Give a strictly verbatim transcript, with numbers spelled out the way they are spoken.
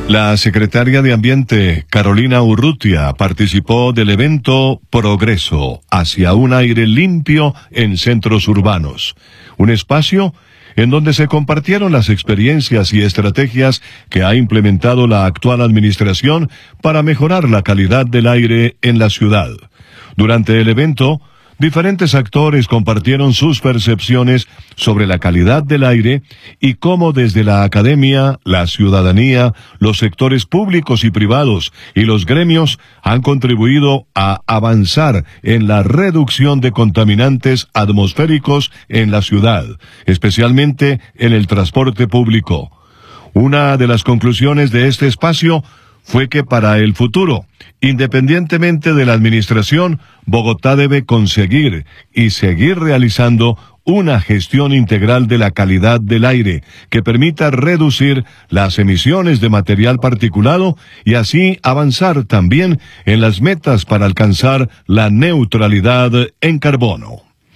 La secretaria de Ambiente, Carolina Urrutia, participó del evento Progreso hacia un aire limpio en centros urbanos, un espacio en donde se compartieron las experiencias y estrategias que ha implementado la actual administración para mejorar la calidad del aire en la ciudad. Durante el evento, diferentes actores compartieron sus percepciones sobre la calidad del aire y cómo desde la academia, la ciudadanía, los sectores públicos y privados y los gremios han contribuido a avanzar en la reducción de contaminantes atmosféricos en la ciudad, especialmente en el transporte público. Una de las conclusiones de este espacio fue que para el futuro, independientemente de la administración, Bogotá debe conseguir y seguir realizando una gestión integral de la calidad del aire que permita reducir las emisiones de material particulado y así avanzar también en las metas para alcanzar la neutralidad en carbono.